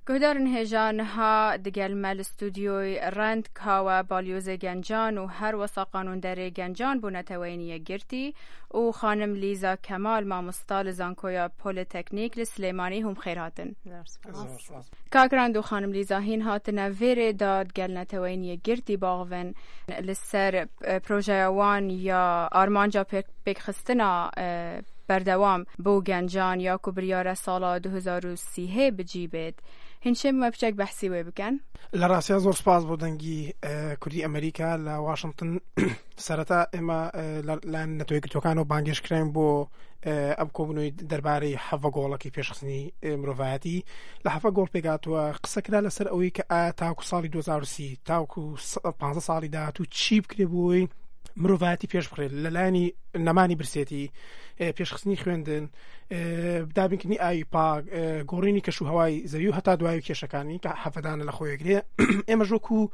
گهدارن هجانها دگل مل استودیوی رند کاوا بالیوز گنجان و هر وسا قانون در گنجان بو نتوینی گرتی و خانم لیزا کمال ما مستال زانکویا پولیتکنیک لسلیمانی هم خیراتن. کاکراند و خانم لیزا هین هاتن ویر داد گل نتوینی گرتی باغون لسر پروژه وان یا آرمانجا پیک خستنا بردوام بو گنجان یا کبریار سالا 2030 بجیبید. هنشم ما بچک بحثی وی بکن؟ لراسیا زور سپاس بودنگی کردی امریکا لواشنطن سرتا اما لان نتوی گرتوکانو بانگش کریم بو اب کوبنوی درباره حفا گولا کی پیشخصنی مروفاتی لحفا گول پیگات و قصه کرا لسر اوی که تاکو سالی 2030 تاکو 15 سالی دا تو چیب کری بوی مروفاتی پیش بخیر للانی نمانی برسیتی پیشخصنی خوێندن بدابین کنی ئایپا گۆڕینی کەش و هەوای زەوی و هەتا دوای کێشەکانی کە حەفەدانە لە خۆیەگرێ ئێمە ژۆک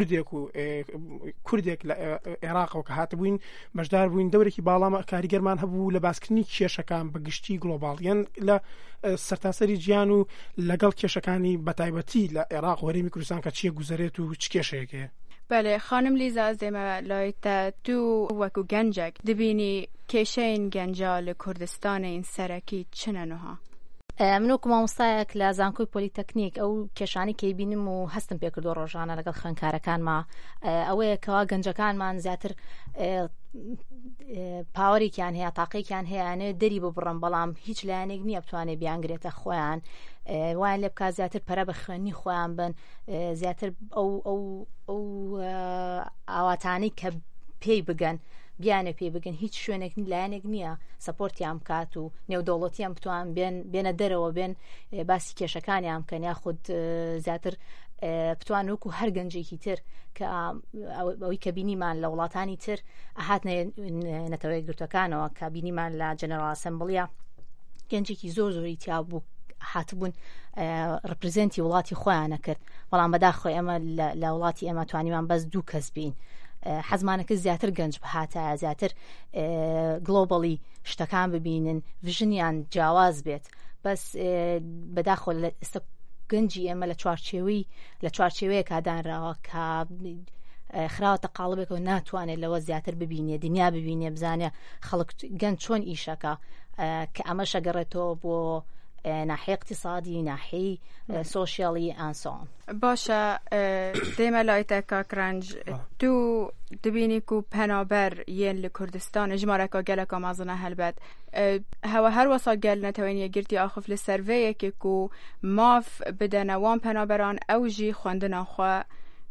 کوردێک لە عێراقەوە کە هاتبووین بەشدار بووین دەورێکی باڵام کاریگەرمان هەبوو لە باسکردنی کێشەکان بە گشتی گلۆباڵ یان لە سەرتاسەری گیان و لەگەڵ کێشەکانی بەتایبەتی لە عێراق و هەرێمی کوردستان کە چیە گوزەرێت و چ کێشەیەکەیە. بله خانم لیزا از دیمه لایت تو وکو گنجک دبینی کشین گنجال کردستان این سرکی چننوها؟ منو کما مستایك لزانكوي بوليتكنيك او كشاني كيبينم و هستم بيكردو روجانا لقل خنكاركان ما اوه كوا گنجكان من زياتر باوري كان هي طاقي كان هي يعني دري ببرم بلام هیچ لانيك ني بتواني بيانگريت خوان وان لبكا زياتر پرا بخواني خوان بن زياتر او اواتاني ك پی بگن بیانه پی بگن هیچ شوێنێک لایەنێک نییە سەپۆرتیان بکات و نێودەوڵەتیان بتوان بێنە دەرەوە بێن باسی کێشەکانیان بکەن یاخود زیاتر بتوان وەکو هەر گەنجێکی تر کە ئەوەی کە بینیمان لە وڵاتانی تر ئەهاتنە نەتەوەی گرتوەکانەوە کە بینیمان لە جەنەرال ئەسەمبڵیە گەنجێکی زۆری تیا بوو هاتبوون ڕپرزێنتی وڵاتی خۆیانە کرد بەڵام بەداخۆی ئەمە لە وڵاتی ئێمە توانیمان بەس دوو کەس بین حەزمانەکە زیاتر گەنج بهاتە زیاتر گلۆبەڵی شتەکان ببینن ڤژنیان جیاواز بێت بەس بەداخۆ لە ئێستا گەنجی ئێمە لە چوارچێوەیە کادانراوە کە خراوەتە قاڵبێکەوە ناتوانێت لەوە زیاتر ببینێ دنیا ببینێ بزانێ خەڵک گەنج چۆن ئیشەکە کە ئەمە شەگەڕێتەوە بۆ ناحیه اقتصادی ناحیه سوشیالی انسان باشه دیمه لایته که کرنج تو دبینی که پنابر یین لکردستان اجماره که گله که مازنه هلبت هر وصا گل نتوینی گرتی آخف لسرویه که ماف بدن وان پنابران اوجی خوندن خواه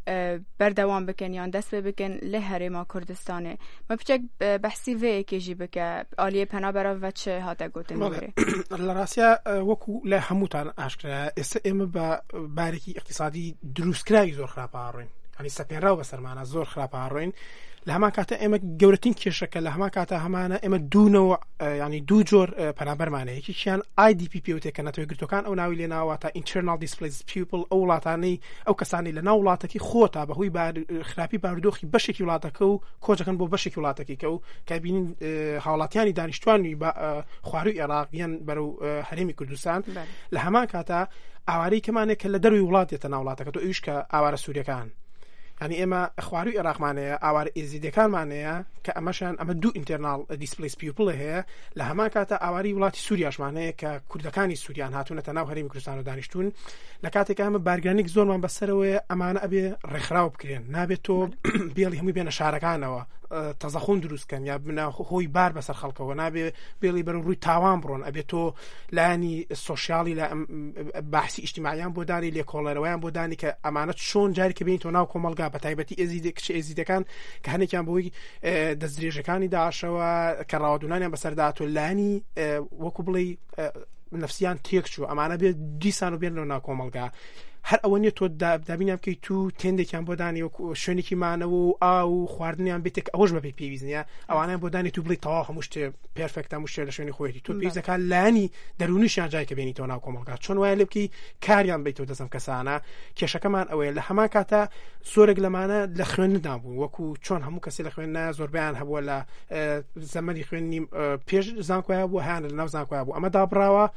بردوام بکن یا دست بکن لهرما کردستانه ما بچک بحثی وی کیجی بکه آلیه پنابرا و چه هاته گوتن میگیره لراسیا وکو له هموتان اشکره ام با باریکی اقتصادی دروست کرای زور خراب آروین یعنی سپین راو بسرمانه زور خراب آروین لهما کاته اما گورتین کیشک لهما کاته همانه اما دو نوع یعنی دو جور پنابر معنی یکی شان IDP او تکنه تو گرتوکان او ناوی لنا واتا internal displaced people او لاتانی او کسانی لنا ولاتکی خوتا به هوی بار خرابی باردوخی بشکی ولاتکو کوجکن بو بشکی ولاتکی کو کابین حالاتیانی دانشتوانی با خوارو عراقیان برو هرمی کردستان لهما کاته اواری کمانه کله دروی ولات یتناولاتک تو ایش که اوار سوریه کان يعني إما أخواري عراق معناه أوار إزيد كان معناه كأمشان أما دو internal displaced people هي لهما كاتا أواري ولاتي سورياش معناه ككردكاني سوريان هاتون تناو هريم كردستان ودانشتون لكاتي كهم بارجانيك زور من بسروه أمانة أبي رخراو بكرين نابتو بيلي هم بين شاركانه تزخون دروس كان يا بنا هوي بار بسر خلقه ونابي بيلي برو روي تاوان برون أبي تو لاني السوشيالي لا بحثي اجتماعيان بوداني ليكولروان بوداني كأمانة شون جاري كبين تو ناو كمالجا بتايبتي إزيد كان كهني كان بوي دزريج كاني داشوا كراودوناني بسرداتو لاني وكبلي نفسيان تيكشو أمانة بي ديسانو بينو ناو كمالجا هر اوانی تو دابینم که تو تنده کم بودانی و شونی که معنی و آو خواردنی هم بیتک اوج به پیویزنیه اوانه بودانی تو بلی تا هموشت پرفکت هموشت لشونی خویتی تو پیویز که لانی درونیش جای که بینی تو ناو کامل چون ولی که کاریان بیتو دستم کسانه که شکمان اول همه کاتا سورگ لمانه لخوان ندامون وکو چون همو کسی لخوان نه زور بیان هبو ولا زمانی خوانیم پیش زانکوی هبو هان نو زانکوی هبو اما دابراوا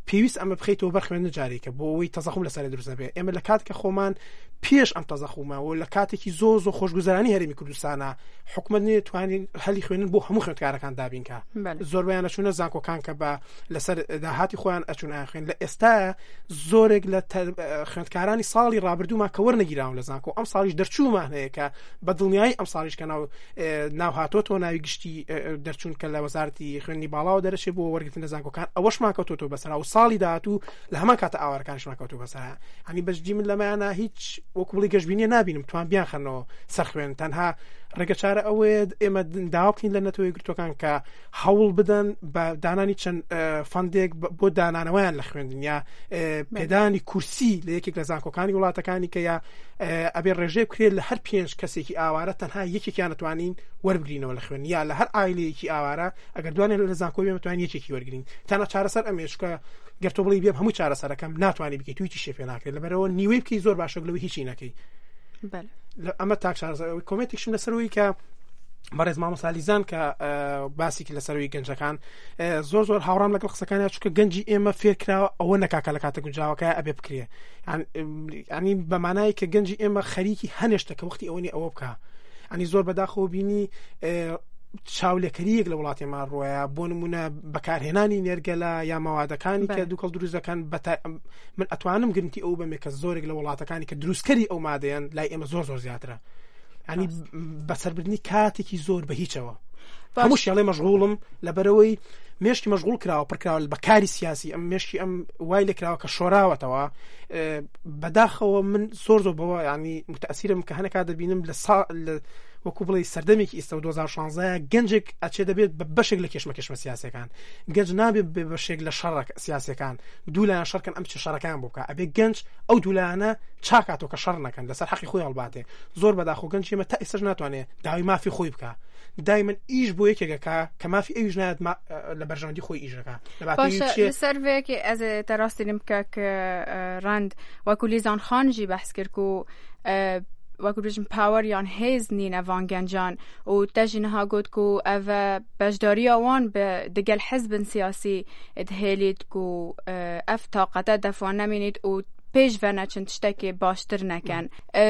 پێویست ئەمە بخەیتەوە بەر خوێندن جارێکە بۆ ئەوەی تەزەخم لەسەر دروست نەبێت. ئێمە لە کاتێکە خۆمان پێش ئەم تەزەخومەوە لە کاتێکی زۆر خۆشگوزارانی هەرێمی کوردستانە حکومەت نێتوانین هەلی خوێنن بۆ هەموو خوێندکارەکان دابینکە. زۆربیان ئەچوونە زانکۆکان کە بە لەسەر داهاتی خۆیان ئەچوون ئاخوێن. لە ئێستا زۆرێک لە خوێندکارانی ساڵی ڕابردوومان کە وەرنەگیراون لە زانکۆ ئەم ساڵیش دەرچوومان هەیە کە بە دڵنیایی ئەم ساڵیش کە ناو هاتۆتەوە ناوی گشتی دەرچوون کە لە وەزارەتی خوێندنی باڵاوە دەرەچێت بۆ وەرگرتن لە زانکۆکان ئەوەشمان کەوتۆتەوە بەسەر و ساڵی داهاتوو لە هەمان کاتە ئاوارەکانشمان کەوتۆ بەسەر. هەنی بەشجی من لەمایانە هیچ وەکو بڵی گەشتبینیە نابینم توان بیان خەنەوە سەر خوێن. تەنها ڕێگە چارە ئەوەیە ئێمە داوا بکەین لە نەتەوەی گرتوەکان کە هەوڵ بدەن بە دانانی چەند فەندێک بۆ دانانەوەیان لە خوێندن یا پێدانی کورسی لە یەکێک لە زانکۆکانی وڵاتەکانی کە یا ئەبێ ڕێژەیە بکرێت لە هەر 5 کەسێکی ئاوارە تەنها یەکێکیان نتوانین وەربگرینەوە لە خوێن یا لە هەر ئایلەیەکی ئاوارە ئەگەر دوانێت لە زانکۆ بێ متوانین یەکێکی وەرگرین. تەنها چارەسەر ئەمێشکە گەرتۆ بڵی بێم هەموو چارەسەرەکەم ناتوانانی بکەیت تویی شێفێ ناکرێت لەبەرەوە نیوەی بکەی زۆر باشە لەوەی هیچی نەکەی. ئەمە تا چارەسەر کۆمێتێکشم لەسەرەوەی کە بەڕێز مامۆستا لیزان کە باسێکی لەسەرەوەی گەنجەکان زۆر هاوڕام لەگەڵ قسەکانیان چونکە گەنجی ئێمە فێرکراوە ئەوە نەکاکە لە کاتە گونجاوەکە ئەبێ بکرێ. ینی بەمانایی کە گەنجی ئێمە خەریکی هەنێشتە کە وەختی ئەوەی ئەوە بکە. ئەنی زۆر بەداخەوە بینی چاولێکەریەک لە وڵاتیمان ڕۆیە بۆ نمونە بەکارهێنانی نێرگەلە یا مەوادەکانی کە دووکەڵ دروست دەکەن. من ئەتوانم گرنتی ئەو بەمێ کە زۆرێک لە وڵاتەکانی کە دروستکەری ئەو مادەیان لای ئێمە زۆر زیاترە. ینی بەسەربردنی کاتێکی زۆر بە هیچەوە هەموو شێڵێ مەشغوڵم لەبەرەوەی مێشکی مەشغوڵ کراوە پڕکراوە بەکاری سیاسی ئەم مێشکی ئەم وای لێ کراوە کە شۆراوەتەوە. بەداخەوە من زۆر بەوە ینی متەئسیرم کە هەنێکا دەبینم لە وەکو بڵێ سەردەمێکی ئێستا 2016 گەنجێک ئەچێ دەبێت بە بەشێک لە کێشمە سیاسەکان. گەنج نابێت بە بەشێک لە شەڕ سیاسەکان دوولایان شەڕکەن ئەم چ شەڕەکان بووکە ئەبێ گەنج ئەو دوولایانە چاکاتەوە کە شەڕ نەکەن لەسەر حەقی خۆی هەڵباتێ. زۆر بەداخۆ گەنج ئێمە تا ئێستاش ناتوانێت داوای مافی خۆی بکە. دایمەن ئیش بۆ یەکێکەکە کە مافی ئەویش نایەت لە بەرژەوەندی خۆی ئیشەکە. لەسەرێکی ئەز تەڕاستیم بکە کە ڕەند وەکو لیزان خانجی بەحس کرد و وەکو بژم پاوەر یان هێز نینە وان گەنجان و تەژینەها گوت و ئەڤە بەشداریە وان بە دگەل حزبن سیاسی دهێلیت و ئەف تااقەتە دەفوان نەمینیت و پێش ڤەنە چند شتێکی باشتر نەکەن.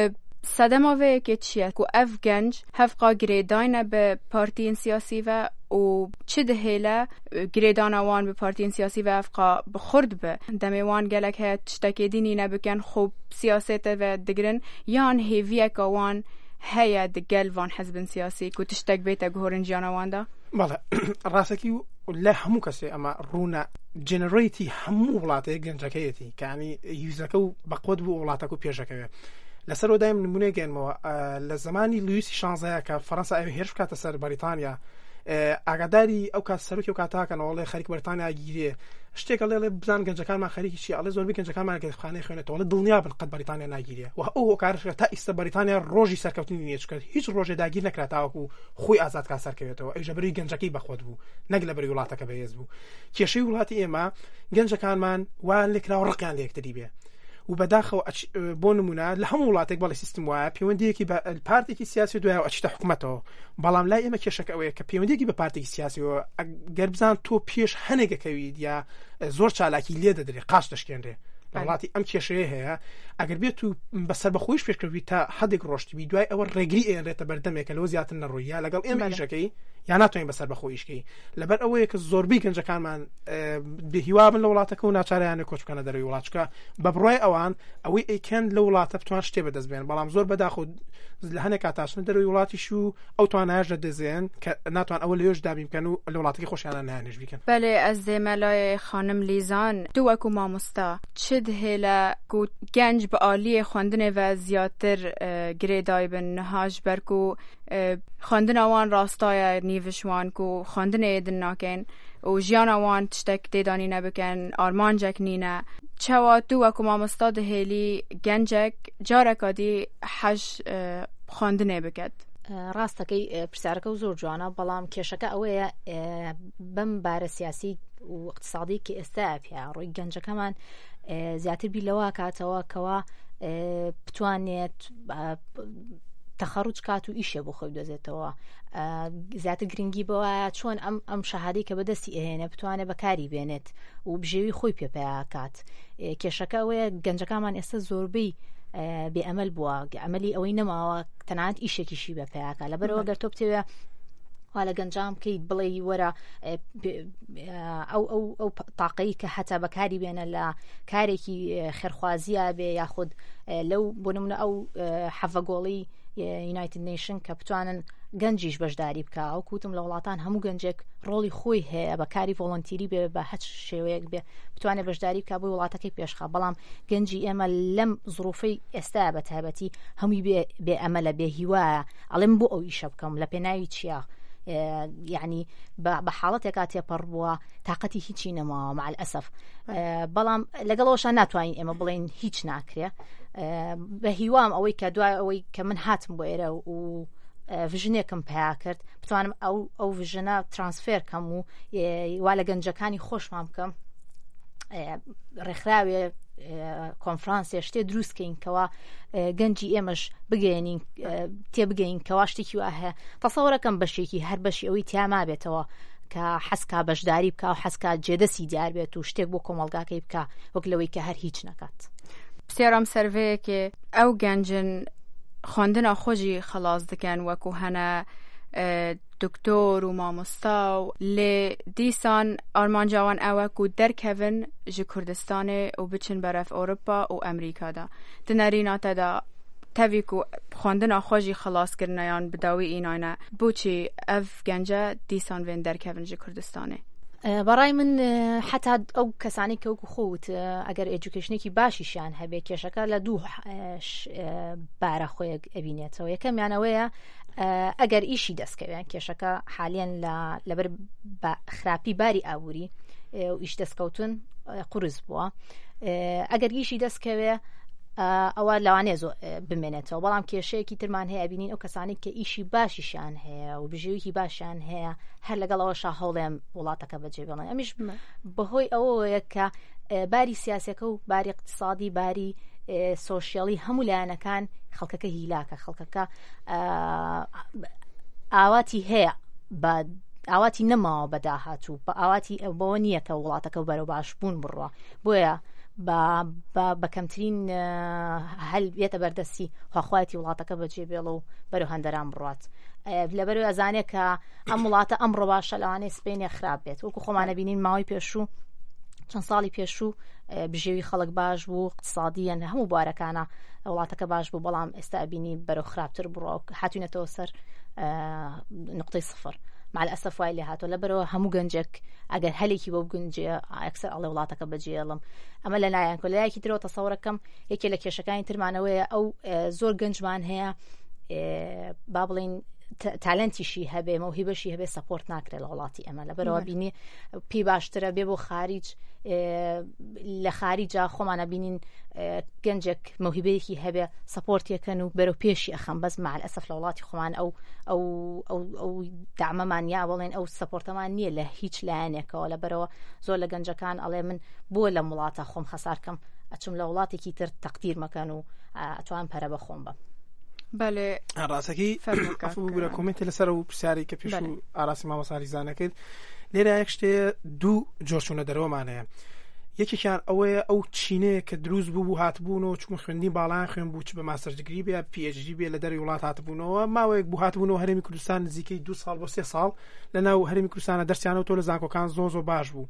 سەدەماوەیەکی چییە و ئەف گەنج هەفقا گرێداینە بە پارتیین سیاسی و و چ دهێلە گرێدانەوان بە پارتیین سیاسی و ئەفقا بخورد بە دەمێوان گەلک هەیە شتێکی دینی نەبکەن خوب سیاسێتە و دگرن یان هێڤیەکەوان هەیە دگەل وان حزبن سیاسی و تشتێک بێتە گۆرنجیانەواندا. بەڵێ ڕاستەکی لە هەموو کەسێ ئەمە ڕوونە جێنەڕێتی هەموو وڵاتەیە گەنجەکەیەتی کانی یوزەکە و بەقۆت بوو وڵاتەکە و پێشەکەوێت. لەسەر دایم نمونەیە گەنمەوە لە زمانی لویسی 16 کە فەڕەنسا ئەوێ هێرش بکاتە سەر بەریتانیا ئاگاداری ئەو کات سەرۆکی و کاتاکەنەوەڵێ خەریک بەریتانیا گیرێ شتێکە لێ بزان گەنجەکانمان خەریکی چی ئەڵێ زۆربەی گەنجەکانمان گەنجخانەی خوێنێتەوە دڵنیا بن قەت بەریتانیا ناگیرێ و ئەو کارشە تا ئیستا بەریتانیا ڕۆژی سەرکەوتنی نییە چکە هیچ ڕۆژێ داگیر نەکراتاوەکو خۆی ئازاد کا سەرکەوێتەوە ئەو ژەبەری گەنجەکەی بەخۆت بوو نەک لەبەری وڵاتەکە بەهێز بوو. کێشەی وڵاتی ئێمە گەنجەکانمان وان لێکراوە ڕقیان لە یەکتری بێ و بەداخەوە بۆ نمونە لە هەموو وڵاتێک بەڵی سیستم وایە پەیوەندیەکی بە پارتێکی سیاسی دوایە ئەچیتە حکوومەتەوە. بەڵام لای ئێمە کێشەکە ئەوەیە کە پەیوەندیەکی بە پارتێکی سیاسیەوە گەر بزان تۆ پێش هەنێگەکەویت یا زۆر چالاکی لێ دەدرێت قاش دەشکێنرێ. وڵاتی ئەم کێشەیە هەیە ئەگەر بێت و بەسەر بەخۆیش پێشکەوی تا حدێک ڕۆشتبی دوای ئەوە ڕێگری ئێنرێتە بەردەمێکە لەوە زیاتر نەڕۆیە لەگەڵ ئێمە ئیشەکەی یا ناتوانین بەسەر بەخۆیشکەی لەبەر ئەوەیە کە زۆربەی گەنجەکانمان بهیوابن لە وڵاتەکە و ناچاریانە کۆچ بکەنە دەروی وڵاتچکە بە بڕای ئەوان ئەوەی ئەیکەن لە وڵاتە بتوان شتێ بەدەست بێن. بەڵام زۆر بەداخۆ لە هەنێک کاتاشن دەروی وڵاتیش و ئەو توانایش دەدەزێن کە ناتوان ئەوە لەوێش دابین بکەن و لە وڵاتەکەی خۆشیانە نانێژ بیکەن. بەڵێ ئەس دێمە لای خانم لیزان تو وەکو مامۆستا چ دهێلە و گەنج بە ئالیە خوێندنێ و زیاتر گرێدای بن نەهاش بەرک و خوێندنەوان ڕاستایە نیڤشوان و خوێندنێ دن ناکەن و ژیانەوان تشتێک تێدانی نەبکەن ئارمانجێک نینە چاوا تو وەکو مامۆستا دهێلی گەنجێک جارێکادی حەش خوێندنێ بکەت. ڕاستەکەی پرسیارەکە و زۆر جوانە بەڵام کێشەکە ئەوەیە بەم بارە سیاسی و اقتصادی کە ئێستا پیا ڕووی گەنجەکەمان زیاتر بی لەوە کاتەوە کەوا بتوانێت تەخەڕوج کات و ئیشێ بۆ خۆی دۆزێتەوە زیاتر گرنگی بەوە چۆن ئەم شەهادەی کە بەدەستی ئەهێنێ بتوانێت بەکاری بێنێت و بژێوی خۆی پێپیاکات. کێشەکە ئەوەیە گەنجەکانمان ئێستا زۆربەی بێئەمەل بووە، ئەمەلی ئەوەی نەماوە تەنانەت ئیشێکیشی بەپیاکە. لەبەرەوە گەر تۆ بتەوێ وا لە گەنجام بکەیت بڵێ وەرە ئەو تاقەی کە حتا بەکاری بێنە لە کارێکی خێرخوازیە بێ یاخود لەو بۆ نمونە ئەو حەڤەگۆڵی یونایتد نیشن کە بتوانن گەنجیش بەشداری بکە. ئەو کوتم لە وڵاتان هەموو گەنجێک ڕۆڵی خۆی هەیە بەکاری ڤۆڵنتیری بێ بە هەچ شێوەیەک بێ بتوانێت بەشداری بکە بۆی وڵاتەکەی پێشخا. بەڵام گەنجی ئێمە لەم زروفەی ئێستا بە تایبەتی هەمووی بێ ئەمەلە بێ هیوایە ئەڵێم بۆ ئەو ئیشە بکەم لە پێناوی چیە، یعنی بە حاڵەتێکا تێپەڕ بووە تااقەتی هیچی نەماوە مع الأسف. بەڵام لەگەڵەوەشان ناتوانین ئێمە بڵێن هیچ ناکرێ. بە هیوام ئەوەی کە دوای ئەوەی کە من هاتم بۆ ئێرە و ڤژنێکم پیا کرد بتوانم ئەو ڤژنە ترانسفێر کەم و وا لە گەنجەکانی خۆشمان بکەم ڕێکخراوێ کۆنفرانسێ شتێ دروستکەین کەوا گەنجی ئێمەش بگەێنین تێبگەین کەوا شتێکی وا هەیە. تەسەوەرەکەم بەشێکی هەر بەشی ئەوەی تیاما بێتەوە کە حەسکا بەشداری بکە و حەسکا جێدەسی دیار بێت و شتێک بۆ کۆمەڵگاکەی بکە وەک لەوەی کە هەر هیچ نەکات. پرسیارام سەرڤەیەکێ ئەو گەنجن خوێندنە خۆشی خەلاص دەکەن وەکو هەنە دکتۆر و مامۆستا و لێ دیسان ئارمانجاوان ئەوە و دەرکەون ji کوردستانê û biçin beref Ewropa û Amerîkada. Di nêrînata da tevî ku xwendina xwe jî xelaskirinayan bi dawî înayne بۆچی ev gence dîsan bên derkevin ji Kurdistanê؟ بەڕای من حتا ئەو کەسانی کە وەکو خۆت ئەگەر ئێجوکیشنێکی باشیشیان هەبێ کێشەکە لە دوو بارە خۆیەک ئەبینێتەوە. یەکەمیانەوەیە ئەگەر ئیشی دەستکەوێن کێشەکە حالیان لەبەر خراپی باری ئابووری و ئیش دەستکەوتن قورس بووە. ئەگەر ئیشی دەستکەوێ ئەوە لەوانەیە زۆر بمێنێتەوە. بەڵام کێشەیەکی ترمان هەیە بینین ئەو کەسانی کە ئیشی باشیشان هەیە و بژێویی باشیان هەیە هەر لەگەڵەوەشا هەوڵێم وڵاتەکە بەجێ بڵێن. ئەمیش بەهۆی ئەوەیە کە باری سیاسەکە و باری اقتصادی باری سۆشیالی هەموو لایەنەکان خەڵکەکە هیلاکە، خەڵکەکە ئاواتی هەیە بە ئاواتی نەماوە بەداهاتوو بە ئاواتی بەوە نییە کە وڵاتەکە بەرەو باشبوون بڕوە. بۆیە بە کەمترین هەل بێتە بەردەستی خواخوایەتی وڵاتەکە بەجێ بێڵە و بەرەو هەندەران بڕات. لەبەرەوەی ئەزانێت کە ئەم وڵاتە ئەمڕۆ باشە لەوانەیە سبەینێ خراپ بێت. وەکو خۆمانە بینین ماوەی پێشوو چەند ساڵی پێشوو بژێوی خەڵک باش بوو، اقتصادیان هەموو بوارەکانە وڵاتەکە باش بوو، بەڵام ئێستا ئەبینی بەرەو خراپتر بڕۆ هاتوونەتەوە سەر نقطەی سفر. مع الأسف وای لێ هاتۆ. لەبەرەوە هەموو گەنجێک ئەگەر هەلێکی بۆ بگونجێ ئەکسەر ئەڵێ وڵاتەکە بەجێڵم ئەمە لە لایەن کۆ لایەکی ترەوە تەسەوەرەکەم یەکێ لە کێشەکانی ترمانەوەیە ئەو زۆر گەنجمان هەیە با بڵین تالنتیشی هەبێ مەوهیبەشی هەبێ سەپۆرت ناکرێت لە وڵاتی ئەمە. لەبەرەوە بینی پێی باشترە بێ بۆ خارج لە خارجا خۆمانە بینین گەنجێک مەوهیبەیەکی هەبێ سەپۆرتیەکەن و بەرەو پێشی ئەخەم. بەس مع الأسف لە وڵاتی خۆمان ئەو دامەمان یا بڵێن ئەو سەپۆرتەمان نییە لە هیچ لایەنێکەوە. لەبەرەوە زۆر لە گەنجەکان ئەڵێ من بۆ لە وڵاتە خۆم خەسارکەم ئەچم لە وڵاتێکی تر تەقدیر مەکەن و ئەتوان پەرە بە خۆم بم. بەڵێ ڕاستەکەی بوورە کۆمنتە لەسەر و پرسیاری کە پێش و ئاراسی مامۆساریزانە کرد. لێرە یەک شتێ دوو جۆشونە دەرەوەمانەیە. یەکێکیان ئەوەیە ئەو چینەیە کە دروست بوو هاتبوونەوە چون خوێندی باڵان خوێن بوو چ بە ماستەر دیگری بێ PhD بێ لە دەری وڵات هاتبوونەوە ماوەیەک بوو هاتبوونەوە هەرێمی کوردستان نزیکەی 2 ساڵ بۆ 3 ساڵ لەناو هەرێمی کوردستانە دەرسیانەوە تۆ لە زانکۆکان زۆر باش بوو.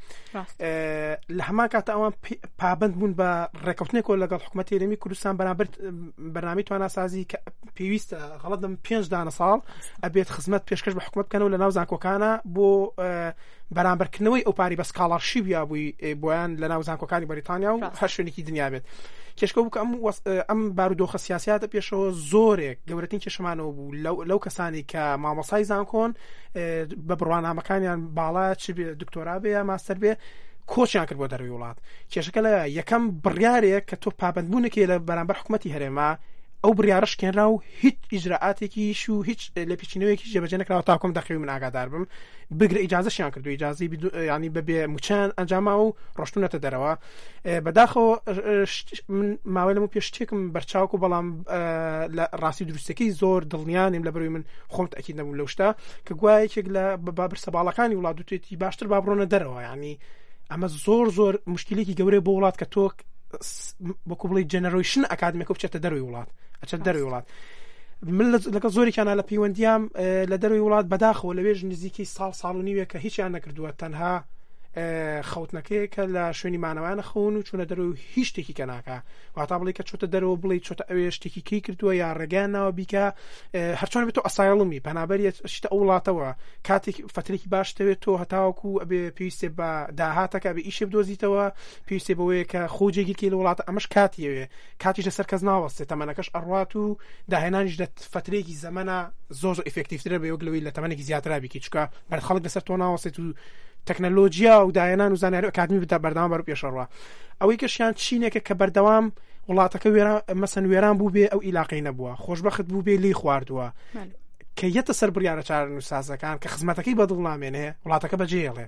لە هەمان کاتە ئەوان پابند بوون بە ڕێکەوتنێکەوە لەگەڵ حکوومەتی هەرێمی کوردستان بەرامبەر بەرنامەی تواناسازی کە پێویستە غەڵەتم 5 دانە ساڵ ئەبێت خزمەت پێشکەش بە حکوومەت بکەنەوە لە ناو زانکۆکانە بۆ بەرامبەرکردنەوەی ئەو پاری بە سکاڵارشیپ یا بووی بۆیان لە ناو زانکۆکانی بەریتانیا و هەر شوێنێکی دنیا بێت. کێشکە بوو کە ئەم بارودۆخە سیاسیاتە پێشەوە زۆرێک گەورەترین کێشەمانەوە بوو لەو کەسانی کە مامۆسای زانکۆن بە بڕوانامەکانیان باڵا چ بێ دکتۆرا بێ یا ماستەر بێ کۆچیان کرد بۆ دەروی وڵات. کێشەکە لە یەکەم بڕیارێک کە تۆ پابندبوونێکی لە بەرامبەر حکوومەتی هەرێما ئەو بڕیارەش کێنرا و هیچ ئیجراعاتێکیش و هیچ لە پێچینەوەیەکی جێبەجێ نەکراوە تاکۆم دەخەوی من ئاگادار بم بگرە ئیجازەشیان کردو ئیجازەی ینی بەبێ موچان ئەنجاما و ڕۆشتونەتە دەرەوە بەداخەوە من ماوەی لەمە پێش شتێکم بەرچاوکو بەڵام لە ڕاستی دروستەکەی زۆر دڵنیانیم لە بەروی من خۆم تەکید نەبوو لەو شتە کە گوایەکێک لە بابرسە باڵەکانی وڵات دوتێتی باشتر با بڕۆنە دەرەوە ینی ئەمە زۆر مشکلێکی گەورەی بۆ وڵات کە تۆ بۆکو بڵی جەنەرۆیشن ئەکادمیەکە بچێتە دەروی وڵات ئەچێت دەروی وڵات من لەگە زۆرێکیانە لە پەیوەندیام لە دەروی وڵات بەداخەوە لەوێژ نزیکی ساڵ و نیوێ کە هیچیان نەکردووە تەنها خەوتنەکەی کە لە شوێنی مانەوانە خەون و چوونە دەرەوە هیچ شتێکی کە ناکە واتا بڵێ کە چۆتە دەرەوە بڵێ چۆتە ئەوێ شتێکی کەی کردووە یا ڕێگەیان ناوە بیکە هەرچۆن بێت تۆ ئەسایڵمی پەنابەری شتە ئەو وڵاتەوە کاتێک فترێکی باشتەوێت تۆ هەتاوەکو ئەبێ پێویستێ بە داهاتەکە بە ئیشێ بدۆزیتەوە پێویستێ بەوەیە کە خۆجێگیکی لە وڵاتە ئەمەش کاتیەوێ کاتیش لەسەر کەس ناوەستێت تەمەنەکەش ئەڕوات و داهێنانیش لە فترێکی زەمەنە زۆر ئیفێکتیڤترە بە وەکلەوەی لە تەمەنێکی زیاترا بیکە چکە بەر خەڵک لەسەر تۆ ناوەستێت و تەکنەلۆژیا و داهێنان و زانیاری ئەکادمی بدا بەردەوام بەرەو پێشەڕوا ئەوەی کەشیان چینێکە کە بەردەوام وڵاتەکە مەسەن وێران بوو بێ ئەو ئیلاقەی نەبووە خۆشبەخت بوو بێ لی خواردووە کە یەتە سەر بڕیارە چارەنووسازەکان کە خزمەتەکەی بەدڵ نامێنێ وڵاتەکە بەجێڵێ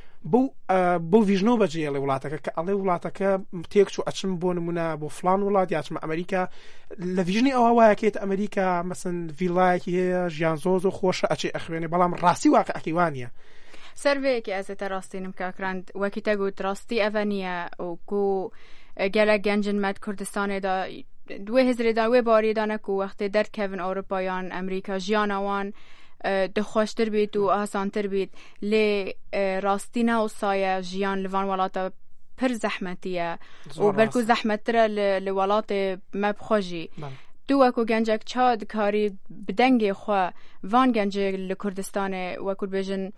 بۆ ڤیژنۆ بەجێڵێ وڵاتەکە کە ئەڵێ وڵاتەکە تێک چوو ئەچم بۆ نمونە بۆ فلان وڵات یاچمە ئەمریکا لە ڤیژنی ئەوە وایەکێت ئەمریکا مەسەن ڤیلایەکی هەیە ژیان زۆر خۆشە ئەچێ ئەخوێنێ بەڵام ڕاستی واقعەکەی وانە سەرڤەیەکی ئەزێتە ڕاستینم کاکراند وەکی تەگوت ڕاستی ئەڤە نییە وکو gelek gencin med Kurdistanê da wê hêzirê da wê bariyê da neku wextê derkevin Ewropayan Amerîka jiyana wan dixweştir bît û asantir bît lê rastî ne wisa jiyan li van welata pir zehmetî ye û berku zehmettir e li welatê me bixwe jî tu wekû gencek ça dikarî bi dengê xwe van gencê li Kurdistanê wekû bêjin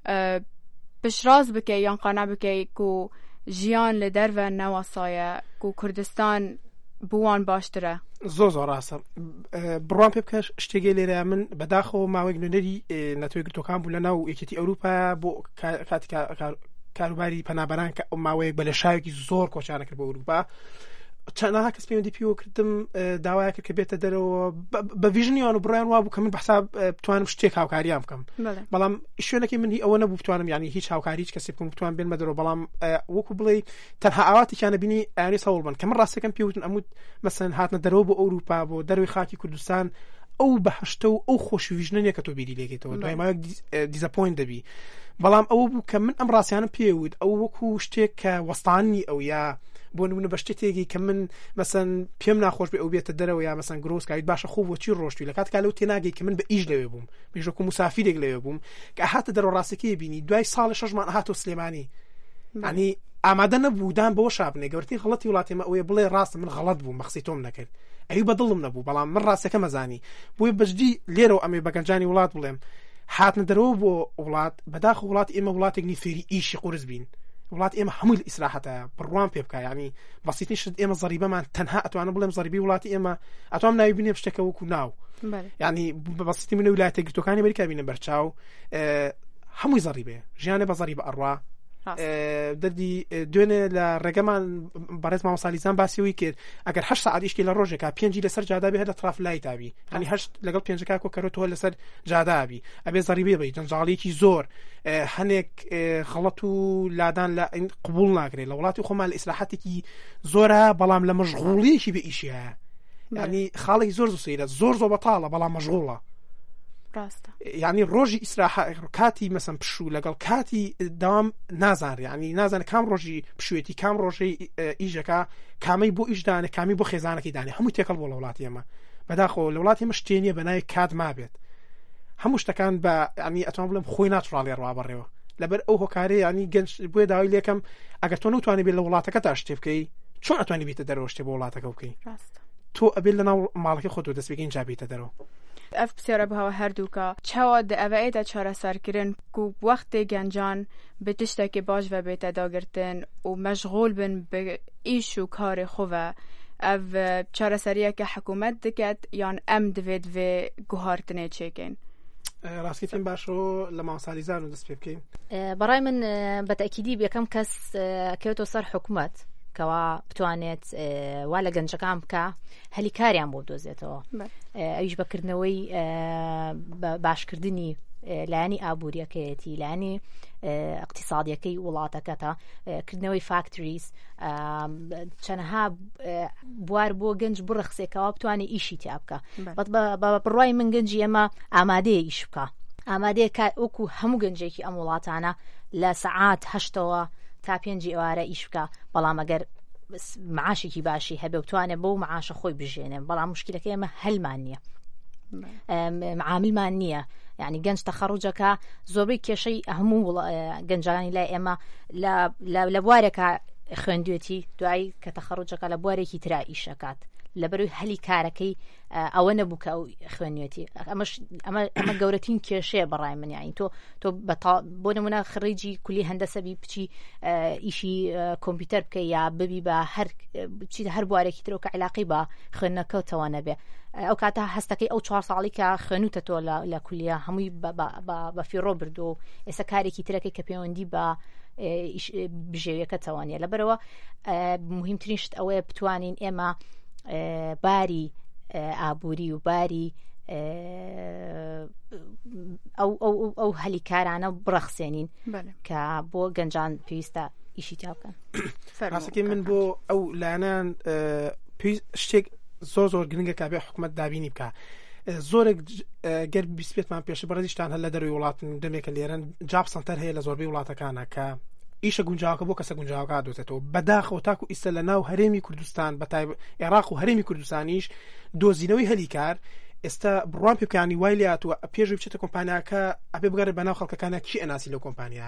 piştrast bike yan qane bike ku jiyan li derve newasaye ku Kurdistan بوان باشترە زۆر ڕاستە بڕوان پێ بکە شتێگە لێرە من بەداخەوە ماوەی نوێنەری نەتۆی گرتوەکان بوو لە ناو یەکێتی ئەوروپا بۆ کاتی کاروباری پەنابەران کە ماوەیەک بە لە شاوێکی زۆر کۆچانە کرد بۆ ئەوروپا چەندەها کەس پەیوەندی پێوە کردم داوایە کرد کە بێتە دەرەوە بە ڤیژنیان و بڕیان وا بوو کە من بەحساب بتوانم شتێک هاوکاریان بکەم بەڵام شوێنەکەی من ئەوە نەبوو بتوانم یعنی هیچ هاوکاری هیچ کەسێک بتوان بێنمە دەرەوە بەڵام وەکو بڵێ تەنها ئاواتێکیانە بینی ئەیانێ هەوڵ بن کە من ڕاستەکەم پێوتن ئەموت مەسەن هاتنە دەرەوە بۆ ئەوروپا بۆ دەروی خاکی کوردستان ئەو بەهشتە و ئەو خۆشویژنەیە کە تۆ بیری لێکێتەوە دوای ماوەیەک دیزەپۆینت دەبی بەڵام ئەوە بوو کە من ئەم ڕاستیانم پێوت ئەو وەکو شتێک کە وەستانی ئەو یا بۆ نمونە بە شتێکی کە من مەسەن پێم ناخۆش بێ ئەو بێتە دەرەوە یا مەسەن گرۆسکایت باشە خوب بۆچی ڕۆشتوی لە کاتێکا لەو تێناگەی کە من بە ئیش لەوێ بووم بێژۆکو مسافیرێک لەوێ بووم کە هاتە دەرەوە ڕاستەکەی بینی دوای ساڵی 6 مان هاتۆ سلێمانی ینی ئامادە نەبوودان بەوە شابنێ گەورەی غەڵەتی وڵاتێمە ئەوەیە بڵێ ڕاستە من غەڵەت بووم مەخسی تۆم نەکرد ئەوی بەدڵم نەبوو بەڵام من ڕاستەکە مەزانی بۆی بەجدی لێرەوە ئەمێ بەگەنجانی وڵات بڵێم هاتنە دەرەوە بۆ وڵات بەداخە وڵات ئێمە وڵاتێک نیفێری ئیشی قورس بین وڵات ئێمە هەمووی لە ئیسراحەتە بڕوان پێ بکە ینی بەسیتنی شت ئێمە زەریبەمان تەنها ئەتوانە بڵێم زەریبی وڵاتی ئێمە ئەتوانم ناوی بینێ شتێکە وەکو ناو ینی بەسیتی منە ویلایەتە گرتوەکانی ئەمریکا بینە بەرچاو هەمووی زەریبێ ژیانێ بە زەریبە ئەڕوا دەردی دوێنێ لە ڕێگەمان بەڕێز مامۆسالیزان باسیەوەی کرد ئەگەر 8 ساعت ئیشکی لە ڕۆژێکا 5 لەسەر جادابێ هەر لە تراف لای تابی ینی 8 لەگەڵ 5 کۆکەرەوە لەسەر جادابی ئەبێ زەریبێ بی جەنجاڵێکی زۆر هەنێک غەڵەت و لادان لە قبول ناکرێت لە وڵاتی خۆمان لە ئیسراحەتێکی زۆرە بەڵام لە مەشغوڵیەکی بە ئیشی هەیە ینی خاڵێکی زۆر سەیرە زۆر بەتاڵە بەڵام مەشغوڵە یعنی ڕۆژی ئیسراحەت کاتی مەسەن پشوو لەگەڵ کاتی داوام نازانێ ینی نازانێت کام ڕۆژی پشوێتی کام ڕۆژەی ئیژەکە کامی بۆ ئیشدانێ کامی بۆ خێزانەکەی دانێ هەموو تێکەڵ بۆ لە وڵاتی ئێمە بەداخەوە لە وڵاتی ئێمە شتێنیە بەناوی کات مابێت هەموو شتەکان بە ینی ئەتوان بڵێم خۆی ناتوڕاڵێ ڕابڕێەوە لەبەر ئەو هۆکارێ ینی گەنج بۆیە داوای لێکم ئەگەر تۆ نتوانێت بێت لە وڵاتەکە تا شتێ بکەی چۆن ئەتوانی بێتە دەرەوە شتێ بۆ وڵاتەکە بکەی تۆ ئەبێت لەناو ماڵەکەی خۆت دەست بگەین جا بێتە دەرەوە ev pisyara bi hava herdûka çawa di eveyê de çareserkirin ku wextê gencan bi tiştekî baş ve bête dagirtin û meşğûl bin bi îş û karê xwe ve ev çareseriyeke hikûmet diket yan em divê divê guhartinê çêkin ڕاستیتیم باشەوە لە مامۆسالیزان و دەست پێ بکەین بەڕای من بەتەکیدی یەکەم کەس کەوتۆ سەر حکوومەت کەوا بتوانێت وا لە گەنجەکان بکە هەلی کاریان بۆ بدۆزێتەوە ئەویش بەکردنەوەی باشکردنی لایانی ئابوووریەکەیەتی لایانی اقتصادیەکەی وڵاتەکە تا کردنەوەی فاکتریز چەندها بوار بۆ گەنج بڕەخسێکەوە بتوانێت ئیشی تیا بکە بە بڕوای من گەنجی ئێمە ئامادەیە ئیش بکە ئامادەیە وەکو هەموو گەنجێکی ئەم وڵاتانە لە سەعات 8 تا 5 ئێوارە ئیش بکە بەڵام ئەگەر معاشێکی باشی هەبێ بتوانێت بەو معاشە خۆی بژێنێن بەڵام مشکلەکە ئێمە هەلمان نییە معاملمان نییە یعنی گەنج تەخەڕوجەکە زۆربەی کێشەی هەموو گەنجانی لای ئێمە لە بوارێکە خوێندوێتی دوایی کە تەخەڕوجەکە لە بوارێکی ترا ئیشەکات لەبەروی هەلی کارەکەی ئەوە نەبوو کە ئەو خوێنوێتی ئەمە گەورەترین کێشەیە بەڕای من یانی تۆ بۆ نمونە خڕیجی کولی هەندەسەبی بچی ئیشی کۆمپیوتەر بکە یا ببی بە هەر بوارێکی ترەوە کە علاقی بە خوێندنەکەوتەوە نەبێ ئەو کاتە هەستەکەی ئەو 4 ساڵی کە خوێنوتە تۆ لە کولیە هەمووی بە فیڕۆ بردو و ئێستا کارێکی ترەکەی کە پەیوەندی بە بژێویەکە تەوانیە لەبەرەوە مهمترین شت ئەوەیە بتوانین ئێمە باری ئابووری و باری ئەو هەلی کارانە بڕەخسێنین کە بۆ گەنجان پێویستە ئیشی تا بکەن ڕاستەکەی من بۆ ئەو لایەنان شتێک زۆر گرنگە کە بێ حکومەت دابینی بکە زۆرێک گەر بیسپێتمان پێشە بەڕێزیشتان هەر لە دەروی وڵاتن دەمێکە لێرەن جاب سەنتەر هەیە لە زۆربەی وڵاتەکانە کە ئیشە گونجاوکە بۆ کەسە گونجاوکە دۆزێتەوە بەداخەوە تاکو ئیسە لە ناو هەرێمی کوردستان بەتای عێراق و هەرێمی کوردستانیش دۆزینەوەی هەلی کار ئێستا بڕوان پێ بکانی وای لاتوە پێشوی بچێتە کۆمپانیاکە ئەبێ بگەڕێ بەناو خەڵکەکانە کی ئەناسی لەو کۆمپانیا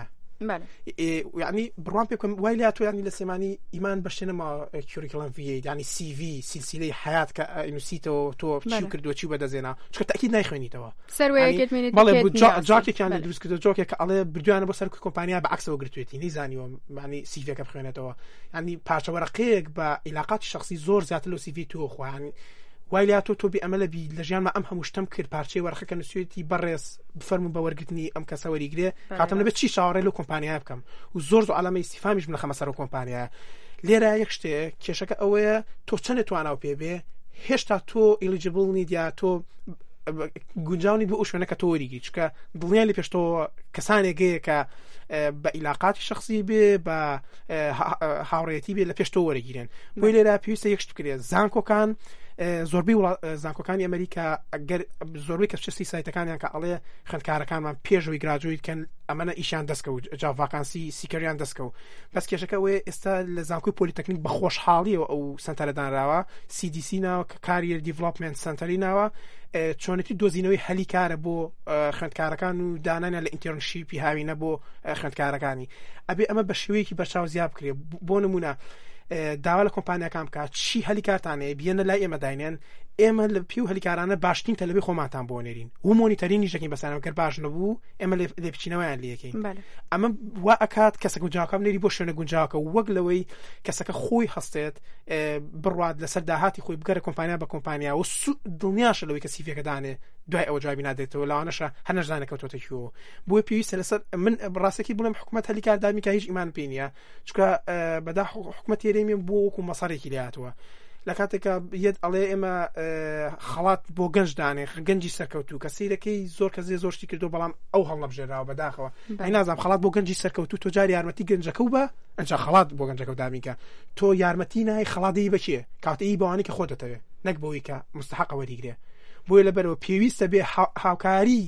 یعنی بڕوان پێ بکەم وای لاتوە ینی لە سێمانی ئیمان بەشێنەما کیوریکڵەم ڤی ینی CV سیلسیلەی حیات کە نووسیتەوە تۆ چی کردووە چی بەدەزێنا چکە تاکید نایخوێنیتەوە جاکێکیان لە دروست کردو جۆکێک کە ئەڵێ بردویانە بۆ سەر کۆمپانیا بەعکسەوە گرتوێتی نەیزانیوە معنی CV-ەکە بخوێنێتەوە ینی پارچەوەرەقەیەک بە عیلاقاتی شخصی زۆر زیاتر لەو CV تۆ خۆیان وای لاتۆ تۆ بی ئەمە لەبی لە ژیانمە ئەم هەموو شتم کرد پارچەی وەرەقەکە نووسێتی بەڕێز بفەرمون بە وەرگرتنی ئەم کەسە وەریگرێ کاتم لەبێت چی چاوەڕێ لەو کۆمپانیا بکەم و زۆر عەلامەی ئیستیفامیش من لە خەمە سەر کۆمپانیا لێرە یەک شتێ کێشەکە ئەوەیە تۆ چەندە تواناو پێ بێ هێشتا تۆ ئیلیجیبڵ نیت یا تۆ گونجاونی بۆ ئەو شوێنە کە تۆ وەریگی چکە دڵنیای لە پێشتەوە کەسانێک هەیە کە بە عیلاقاتی شخصی بێ بە هاوڕێتی بێ لە پێشتۆ وەرەگیرێن بۆی لێرە پێویستە یەک شت بکرێت زانکۆکان زۆربەی زانکۆکانی ئەمریکا ئەگەر زۆربەی کەسچەستی سایتەکانیان کە ئەڵێ خوێندکارەکانمان پێشەوەی گراجویتکەن ئەمەە ئیشان دەستکە و جاڤاکانسی سیکەریان دەستکە و بەس کێشەکە وێ ئێستا لە زانکۆی پۆلیتەکنیک بە خۆشحاڵیەوە ئەو سنتەرەدانراوە CDC ناوە کە کاریر دیڤلۆپمنت سنتەری ناوە چۆنێتی دۆزینەوەی هەلی کارە بۆ خوێندکارەکان و دانانیان لە ئینتێرنشیپی هاوینە بۆ خوێندکارەکانی ئەبێ ئەمە بە شێوەیەکی بەرچاو زیاد بکرێت بۆ نمونە داوا لە کۆمپانیەکان بکات چی هەلی کارتانەیە بیێنە لای ئێمە داینێن ئێمە لە پێ و هەلیکارانە باشترین تەلەبی خۆماتان بۆ نێرین و مۆنیتەرینی ژەکەین بەسانەوە گەر باش نەبوو ئێمە لێ بچینەوەیان لەکەین ئەمە وا ئەکات کەسە گونجاوکەم نێری بۆ شوێنە گونجاوکە وەک لەوەی کەسەکە خۆی هەستێت بڕوات لەسەر داهاتی خۆی بگەرە کۆمپانیا بە کۆمپانیا و دڵنیاشە لەوەی کە سیفێکە دانێ دوای ئەوە جوابی نادێتەوە لەوانەشە هەر نەزانەکەوتۆتەکیەوە بۆی پێویستە لەسەر من ڕاستەکی بڵێم حکوومەت هەلی کاردامی کە هیچ ئیمان پێ نییە چکە بەدا حکوومەت یێرێمی بۆ وەکو مەسەرێکی لاتوە لە کاتێکە یەت ئەڵێ ئێمە خەڵات بۆ گەنج دانێ گەنجی سەرکەوتو کە سیرەکەی زۆر کەسێ زۆرشتی کردو بەڵام ئەو هەڵنەبژێراوە بەداخەوە نازانم خەڵات بۆ گەنجی سەرکەوتو تۆ جاری یارمەتی گەنجەکە و بە ئەنجا خەڵات بۆ گەنجەکە دامیکە تۆ یارمەتی نای خەڵاتی بەکیە کاتەی بەوانی کە خۆ دەتەوێت نەک بەوەی کە مستحق وەریگرێ بۆیە لەبەرەوە پێویستە بێ هاوکاری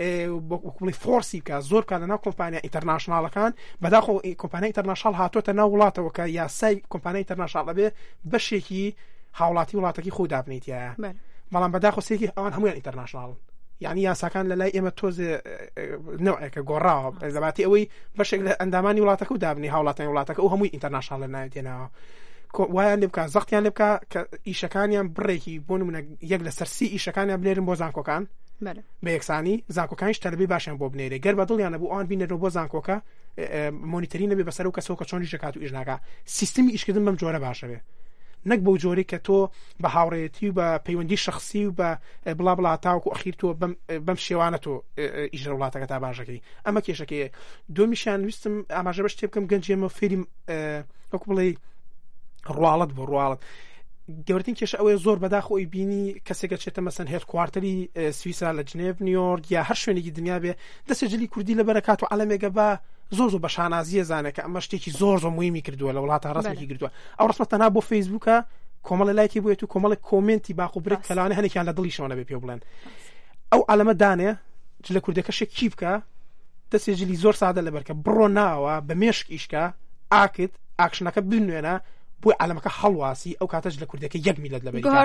بڵی فۆرسی بکە زۆر بکات لەناو کۆمپانیا ئینتەرناشناڵەکان بەداخۆ کۆمپانیا ئینتەرناشناڵ هاتوۆتە ناو وڵاتەوە کە یاسای کۆمپانیا ئینتەرناشناڵ دەبێ بەشێکی هاوڵاتی وڵاتەکەی خۆ دابنیتیایە بەڵام بەداخۆ سێکی ئەوان هەمویان ئینتەرناشناڵن یعنی یاساکان لە لای ئێمە تۆزێ نوعێکە گۆڕاوە دەباتی ئەوەی بەشێک لە ئەندامانی وڵاتەکە و دابنی هاوڵاتانی وڵاتەکە ئەو هەمووی ئینتەرناشناڵ لە ناوێتێناوە وایان لێ بکە زەختیان لێ بکە کە ئیشەکانیان بڕێکی بۆ نمونە یەک لە سەرسی ئیشەکانیان بنێرن بۆ زانکۆکان بە یەکسانی زانکۆکانیش تەلەبی باشیان بۆ بنێرێ گەر بە دڵیانە بوو ئەوان بینێرەوە بۆ زانکۆکە مۆنیتەری نەبێ بەسەر و کەسەوە کە چۆن ئیشەکات و ئیشناکە سیستمی ئیشکردن بەم جۆرە باشە بێ نەک بەو جۆری کە تۆ بە هاوڕێتی و بە پەیوەندی شخصی و بە بڵا بڵا تاوکو ئەخیر تۆ بەم شێوانە تۆ ئیژرە وڵاتەکە تا باشەکەی ئەمە کێشەکەیە دومیشان ویستم ئاماژە بەش تێ بکەم گەنجێمە فێری وەکو بڵێ ڕواڵەت بۆ ڕواڵەت گەورەترین کێشە ئەوەیە زۆر بەداخۆی بینی کەسێکە چێتە مەسەن هێد کوارتەری سویسرا لە جنێڤ نیویۆرک یا هەر شوێنێکی دنیا بێ دەسێجلی کوردی لە بەرەکات و عەلەمێگە بە زۆر بە شانازیە زانێت کە ئەمە شتێکی زۆر مهمی کردووە لە وڵاتە ڕستێکی کردووە ئەو ڕستمە تەنها بۆ فەیسبووکە کۆمەڵە لایکی بووێت و کۆمەڵی کۆمنتی باخ و برێک کەلانە هەنێکیان لە دڵیشەوە نەبێ پێ بڵێن ئەو عەلەمە دانێ لە کوردەکەشێک کی بکە دەسێجلی زۆر سادە لەبەرکە بڕۆ ناوە بە مێشک ئیشکە ئاکت ئاکشنەکە بنوێنە بۆی عەلەمەکە هەڵواسی ئەو کاتەش لە کوردەکە 1 میلەت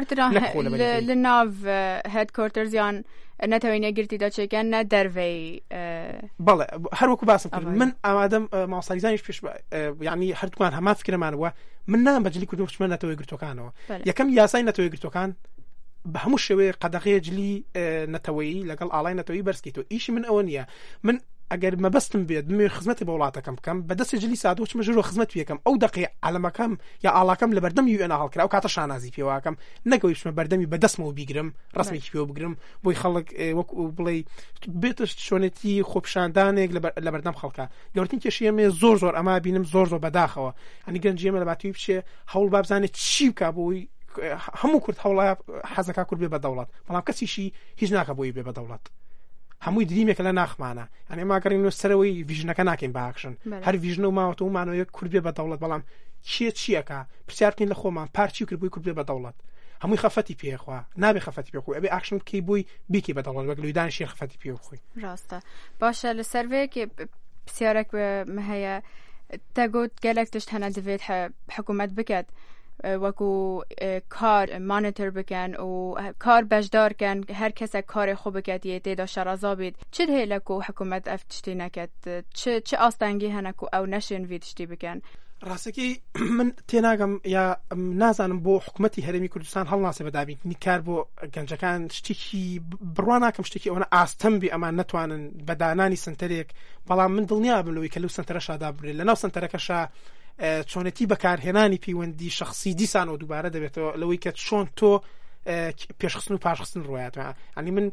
لە ناو هێدکۆرتەرزیان نەتەوەی نەگرتی دەچێکیان نە دەرڤەی بەڵێ هەروەکو باسم کرد من ئامادەم ماوەساریزانیش پێش یعنی هەردووکمان هەمان فکرمانەوە من نام بەجلی کوردی بچمە نەتەوەی گرتوەکانەوە یەکەم یاسای نەتەوەی گرتوەکان بە هەموو شێوەیە قەدەغەیە جلی نەتەوەیی لەگەڵ ئاڵای نەتەوەی بەرزکەیتەوە ئیشی من ئەوە نییە من ئەگەر مەبەستم بێت بمێ خزمەتی بە وڵاتەکەم بکەم بەدەستی جلی سادۆ چمە ژۆ خزمەت یەکەم ئەو دقی عەلەمەکەم یا ئاڵاکەم لە بەردەم UN هەڵکرا ئەو کاتە شانازی پێواکەم نەگەوی بچمە بەردەمی بەدەستمەوە بیگرم ڕسمێکی پێوە بگرم بۆی خەڵک وەکو بڵێ بێتە شوێنێتی خۆپشاندانێک لە بەردەم خەڵکە گەورەترین کێشەیە مێ زۆر ئەما بینم زۆر بەداخەوە هەنی گەنجیەمە لە باتوی بچێ هەوڵ بابزانێت چی بکە بۆی هەموو کورد هەوڵە حەزەکە کورد بێ بە دەوڵەت بەڵام کەسیشی هیچ ناکە بۆی بێ بە دەوڵەت هەمووی دریمێکە لە ناخمانە ئەنێ ماگەڕین سەرەوەی ڤیژنەکە ناکەین باکشن هەر ڤیژنە و ماوەتە ومانەوەیە کورد بێ بە دەوڵەت بەڵام چیەکە پرسیارکەین لە خۆمان پارچی کرد بووی کورد بێ بە دەوڵەت هەمووی خەفەتی پێخوا نابێ خەفەتی پێخۆی ئەبێ ئاکشن بکەی بووی بیکی بە دەوڵەت وەک لەوی دانیشی خەفەتی پێخۆی ڕاستە باشە لە سەرڤەیەکی پرسیارێک هەیە تەگوت گەلێک تشت هەنە دەبێت حکوومەت بکات وەکو کار مانیتۆر بکەن و کار بەشدارکەن هەر کەسێک کاری خۆ بکاتیە تێدا شەڕەزا بێت چ هەیە و حکوومەت ئەف تشتی نەکات چ ئاستانگی هەنە و ئەو نەشێن وی تشتی بکەن ڕاستەکەی من تێناگەم یا نازانم بۆ حکوومەتی هەرێمی کوردستان هەڵناسێ بەدابینی کار بۆ گەنجەکان شتێکی بڕوا ناکەم شتێکی ئەوە ئاستەم بێ ئەمان نەتوانن بەدانانی سنتەرێک بەڵام من دڵنیا بم لەوەی کە لەو سنتەرەشادا بێت لەناو سنتەرەکەشا چۆنەتی بەکارهێنانی پەیوەندی شخصی دیسانەوە دووبارە دەبێتەوە لەوەی کە چۆن تۆ پێشخستن و پاشخستن ڕۆیاتەوە ئەنی من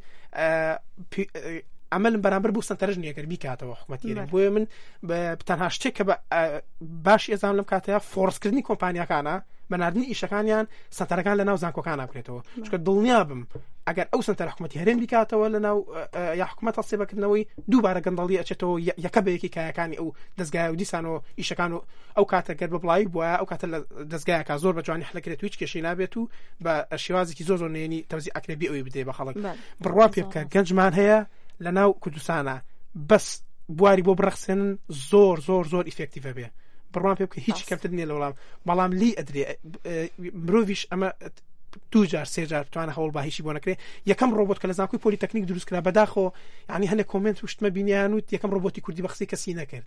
ئەمەلم بەرامبەر بوو سنتەرژ نیەگەر بیکاتەوە حکوومەتیێن بۆیە من تەنها شتێک کە باش ئێزام لەم کاتەیە فۆرسکردنی کۆمپانیاکانە بەناردنی ئیشەکانیان سنتەرەکان لە ناو زانکۆکان بکرێتەوە چکە دڵنیا بم ئەگەر ئەو سنتەر حکوومەتی هەرێم بیکاتەوە لە ناو یا حکوومەت هەڵسێبەکردنەوەی دووبارە گەندەڵی ئەچێتەوە یەکە بەیەکی کایەکانی ئەو دەستگای و دیسانەوە ئیشەکان و ئەو کاتە گەر بەڵایی بووە ئەو کاتە لە دەستگایەکە زۆر بە جوانی حلەکرێت هیچ کێشەی نابێت و بە شێوازێکی زۆر نێنی تەوزی ئەکرێبی ئەوەی بدێ بە خەڵک بڕوا پێ بکە گەنجمان هەیە لە ناو کوردستانە بەس بواری بۆ بڕەخسێنن زۆر ئیفێکتیڤە بێ بڕوان پێ بکە هیچ کەمتر نییە لە وەڵام بەڵام لی ئەدرێ مرۆڤیش ئەمە دوجار سێجار توانە هەوڵ باهیشی بۆ نەکرێ یەکەم ڕۆبۆت کە لە زانکۆی پۆلیتەکنیک دروستکرا بەداخۆ یعنی هەنێک کۆمنت وشتمە بینیان وت یەکەم ڕۆبۆتی کوردی بەخسی کەسی نەکرد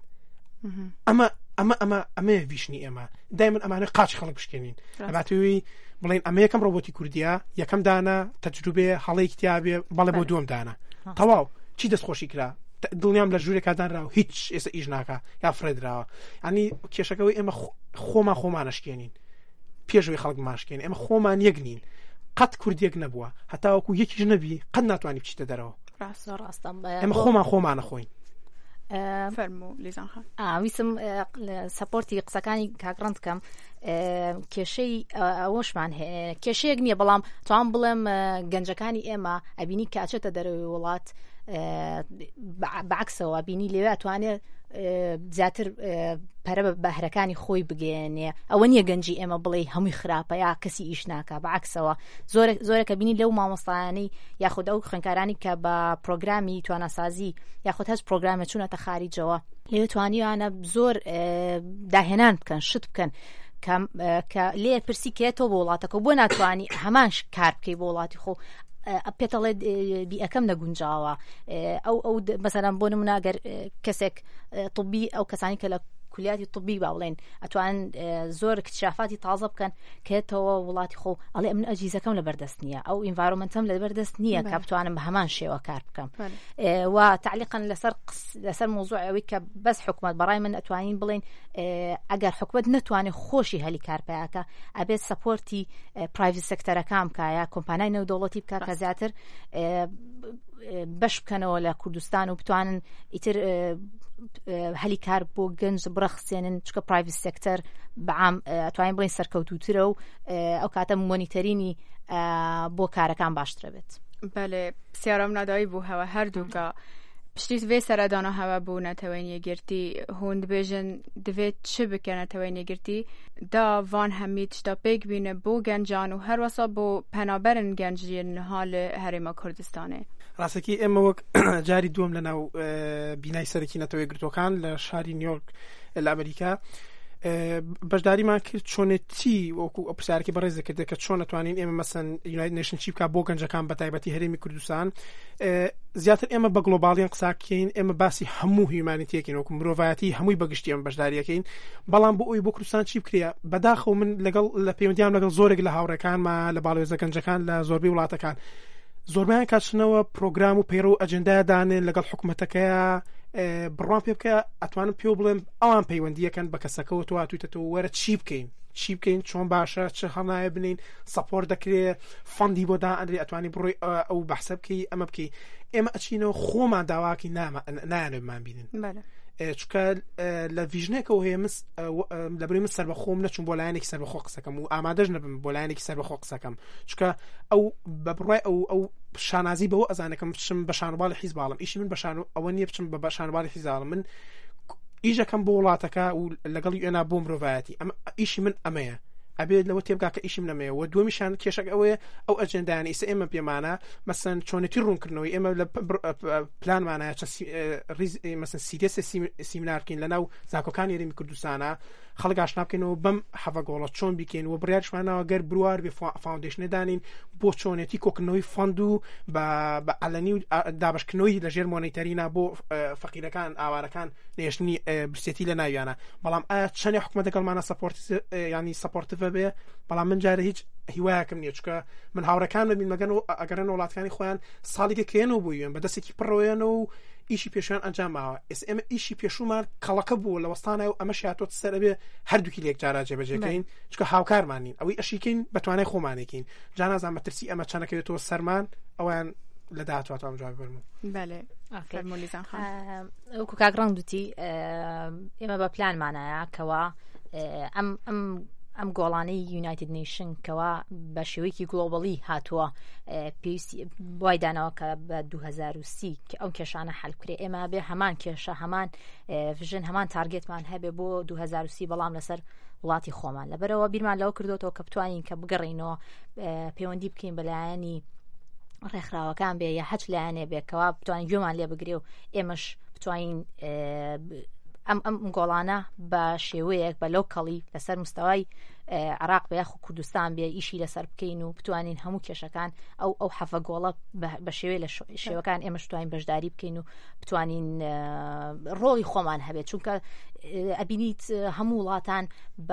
ئەمە ویشنی ئێمە دایمن ئەمانە قاچ خەڵک بشکێنین ئەباتوی بڵین ئەمە یەکەم ڕۆبۆتی کوردیە یەکەم دانا تەجروبێ هەڵەی کتابێ بەڵێ بۆ دووەم دانا تەواو چی دەستخۆشی کرا دڵنیام لە ژوورێکا دانراوە هیچ ئێستا ئیش ناکە یا فرێدراوە ئەنی کێشەکەەوەی ئێمە خۆمانەشکێنین پێشوی خەڵک ماشکێن ئێمە خۆمان یەک نین قەت کوردیەک نەبووە هەتاوەکو یەکیش نەبی قەت ناتوانانی بچیتە دەرەوە ئێمە خۆمانە خۆین فەرموو لیزان خان ویسم سەپۆرتی قسەکانی کاکڕەند کەم کێشەی ئەوەشمان هەیە کێشەیەک نییە بەڵام توان بڵێم گەنجەکانی ئێمە ئەبینی کاچێتە دەرەوەی وڵات بەعکسەوە بینی لێوێ ئەتوانێت زیاتر پەرە بە بەهرەکانی خۆی بگەێنێ ئەوە نییە گەنجی ئێمە بڵێ هەمووی خراپە یا کەسی ئیش ناکە بەعکسەوە زۆرێکە بینی لەو مامۆستایانەی یاخود ئەو خوێندکارانی کە بە پرۆگرامی توانەسازی یاخود هەست پرۆگرامە چوونەتە خارجەوە لێ توانیانە زۆر داهێنان بکەن شت بکەن کە لێ پرسی کێتەوە بۆ وڵاتەکە بۆ ناتوانانی هەمانش کار بکەی بۆ وڵاتی خۆ پێتەڵێ بیئەکەم نەگونجاوە ئەو مەسەلەن بۆ نمونە ئەگەر کەسێک طبی ئەو کەسانی کە لە کولیاتی طبی با بڵێن ئەتوان زۆر اکتشافاتی تازە بکەن کێتەوە وڵاتی خۆ ئەڵێ من ئەجیزەکەم لەبەردەست نییە ئەو ئینڤایرۆمنتەم لەبەردەست نییە کە بتوانم بە هەمان شێوە کار بکەم و تعلیقاً لەسەر مۆزوع ئەوەی کە بەس حکومەت بەڕای من ئەتوانین بڵێن ئەگەر حکومەت نەتوانێت خۆشی هەلی کارپیاکە ئەبێت سەپۆرتی پرایڤێت سێکتەرەکان بکایە کۆمپانیای نێودەوڵەتی بکات کە زیاتر بەش بکەنەوە لە کوردستان و بتوانن ئیتر هەلی کار بۆ گەنج بڕەخسێنن چکە پرایڤت سێکتەر بەعام ئەتوانین بڵین سەرکەوتوترە و ئەو کاتە مۆنیتەرینی بۆ کارەکان باشترە بێت. بەڵێ پرسیارم نادایی بوو هەوە هەردووکە پشتی vê seredana hewe bû netewên yekgirtî hûn dibêjin divê çi bike netewên yekgirtî da van hemî tişta pêk bîne bû gencan û her wesa bû penaberên genciyên niha li Herêma Kurdistanê. ڕاستەکی ئێمە وەک جاری دووەم لە ناو بینای سەرەکی نەتەوەی گرتوەکان لە شاری نیویۆرک لە ئەمریکا بەشداریمان کرد چۆنێتی وەکو پرسیارێکی بەڕێز دەکرد کە چۆن نتوانین ئێمە مەسەن یونایتد نیشن چی بکات بۆ گەنجەکان بە تایبەتی هەرێمی کوردستان زیاتر ئێمە بە گلۆباڵیان قساکەین ئێمە باسی هەموو هیومانیتیەکەین وەکو مرۆڤایەتی هەمووی بەگشتی ئەمە بەشداریەکەین بەڵام بۆ ئەوی بۆ کوردستان چی بکرێ بەداخەوە من لەگەڵ لە پەیوەندیان لەگەڵ زۆرێک لە هاوڕێکانمان لە باڵێۆزە گەنجەکان لە زۆربەی وڵاتەکان زۆربیان کاتچنەوە پرۆگرام و پەیڕۆ و ئەجەندای دانێن لەگەڵ حکوومەتەکەیە بڕوان پێ بکە ئەتوانم پێ بڵێن ئەوان پەیوەندیەکەن بە کەسەکەەوە تواتویتەوە وەرە چی بکەین چۆن باشە چه هەڵنایە بنین سەپۆرت دەکرێت فەندی بۆ دائەنرێ ئەتوانی بڕۆی ئەو بەحسە بکەی ئەمە بکەی ئێمە ئەچینەوە خۆمان داواکی نایانێمان بینن چکە لە ڤیژنێکەوە هەیە لەبەری من سەربەخۆم نەچوون بۆ لایەنێکی سەربەخۆ قسەکەم و ئامادەش نەبم بۆ لایەنێکی سەربەخۆ قسەکەم چکە ئەو بە بڕای ئەو شانازی بەوە ئەزانەکەم بچم بە شانوباڵی حیز باڵم ئیشی من ئەوە نییە بچم بە شانوباڵی حیزاڵم من ئیژەکەم بۆ وڵاتەکە و لەگەڵ ئێنا بۆ مرۆڤایەتی ئەمە ئیشی من ئەمەیە ئەبێت لەوە تێبگا کە ئیشم نەمەیە و دووەمیشان کێشەک ئەوەیە ئەو ئەجەندایانە ئیسە ئێمە پێمانە مەسەن چۆنێتی ڕوونکردنەوەی ئێمە لە پلانمانایە مەسەن سیریەس سیمینارکەین لەناو زاکۆکانی هەرێمی کوردستانە خەڵک ئاشنا بکەینەوە بەم هەڤە گۆڵە چۆن بیکەین و بڕیارشمانەوە گەر بروار بێ فاوندیشنە دانین بۆ چۆنێتی کۆکردنەوەی فەند و بە ئەلەنی و دابشکردنەوەی لەژێر مۆنیتەرینە بۆ فەقیرەکان ئاوارەکان نێشتنی برسێتی لە ناویانە بەڵام ئایا چەندێ حکومەت دەگەڵمانە ینی سەپۆرتڤ بێ بەڵام من جارە هیچ هیوایەکەم نییە چکە من هاوڕەکان ببین مەگەن و ئەگەرن وڵاتەکانی خۆیان ساڵێکە کێنەوە بوویێن بە دەستێکی پڕۆیەنەوە و ئیشی پێشیان ئەنجام ماوە ئێمە ئیشی پێشومان کەڵەکە بووە لە وەستانە و ئەمە شاتۆ سەر ئەبێ هەردووکی لێک جارا جێبەجێکەین چکە هاوکارمانین ئەوەی ئەشیکەین بەتوانای خۆمانێکین جانازان مەترسی ئەمە چەندەکەوێتەوە سەرمان ئەویان لە داهاتواتەوەم جواب بەرمون وەکو کاگڕەنگ دوتی ئێمە بە پلانمانایە کەوا ئەم گۆڵانەی یونایتد نیشن کەوا بە شێوەیەکی گلۆبەڵی هاتووە پێویستی بۆی دانەوە کە بە 2030 کە ئەو کێشانە حەلکرێ ئێمە بێ هەمان کێشە هەمان ڤژن هەمان تارگێتمان هەبێ بۆ 2030 بەڵام لەسەر وڵاتی خۆمان لەبەرەوە بیرمان لەوە کردوەوە کە بتوانین کە بگەڕینەوە پەیوەندی بکەین بەلایەنی ڕێکخراوەکان بێ یا هەچ لایەنێ بێکەوە بتوانین گوێمان لێ بگرێ و ئێمەش بتوانین ئەم گۆڵانە بە شێوەیەک بە لۆکەڵی لەسەر مستەوای عراق بە یاخو کوردستان بێ ئیشی لەسەر بکەین و بتوانین هەموو کێشەکان ئەو حەفە گۆڵە بە شێوەیە لە شێوەکان ئێمەش بتوانین بەشداری بکەین و بتوانین ڕۆڵی خۆمان هەبێت چونکە ئەبینیت هەموو وڵاتان